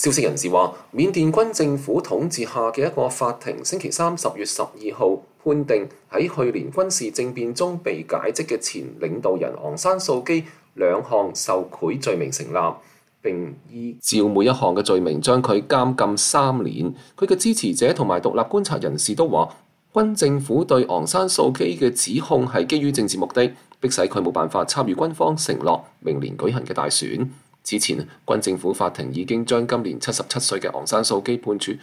消息人士話，緬甸軍政府統治下嘅一個法庭星期三10月12號判定喺去年軍事政變中被解職嘅前領導人昂山素基兩項受賄罪名成立，並依照每一項嘅罪名將佢監禁3年。佢嘅支持者同埋獨立觀察人士都話，軍政府對昂山素基嘅指控係基於政治目的，迫使佢冇辦法參與軍方承諾明年舉行嘅大選。之前，軍政府法庭已經將今年77歲嘅昂山素基判處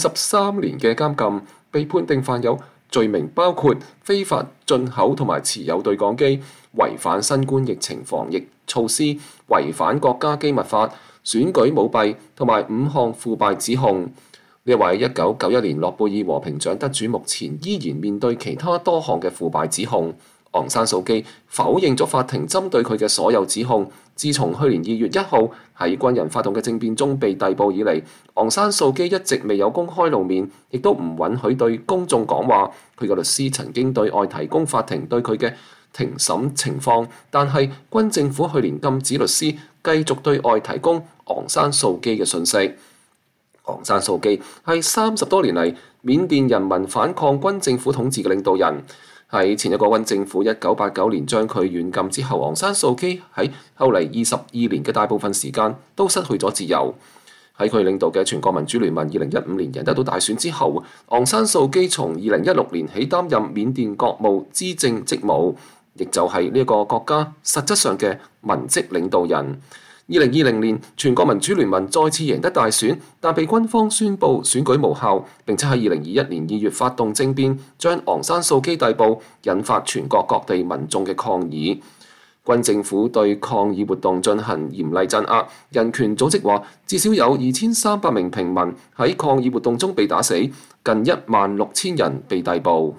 23年嘅監禁，被判定犯有罪名包括非法進口同埋持有對講機、違反新冠疫情防疫措施、違反國家機密法、選舉舞弊同埋5項腐敗指控。呢位1991年諾貝爾和平獎得主目前依然面對其他多項嘅腐敗指控。昂山素基否認咗法庭針對佢嘅所有指控。自從去年2月1號喺軍人發動嘅政變中被逮捕以嚟，昂山素基一直未有公開露面，亦都唔允許對公眾講話。佢嘅律師曾經對外提供法庭對佢嘅庭審情況，但係軍政府去年禁止律師繼續對外提供昂山素基嘅訊息。昂山素基係30多年嚟緬甸人民反抗軍政府統治嘅領導人。喺前一個軍政府1989年將佢軟禁之後，昂山素基喺後嚟22年嘅大部分時間都失去咗自由。喺佢領導嘅全國民主聯盟2015年贏得到大選之後，昂山素基從2016年起擔任緬甸國務資政職務，亦就係呢個國家實質上嘅文職領導人。2020年全國民主聯盟再次贏得大選，但被軍方宣布選舉無效，並且喺2021年2月發動政變，將昂山素基逮捕，引發全國各地民眾嘅抗議。軍政府對抗議活動進行嚴厲鎮壓，人權組織話至少有2300名平民喺抗議活動中被打死，近16000人被逮捕。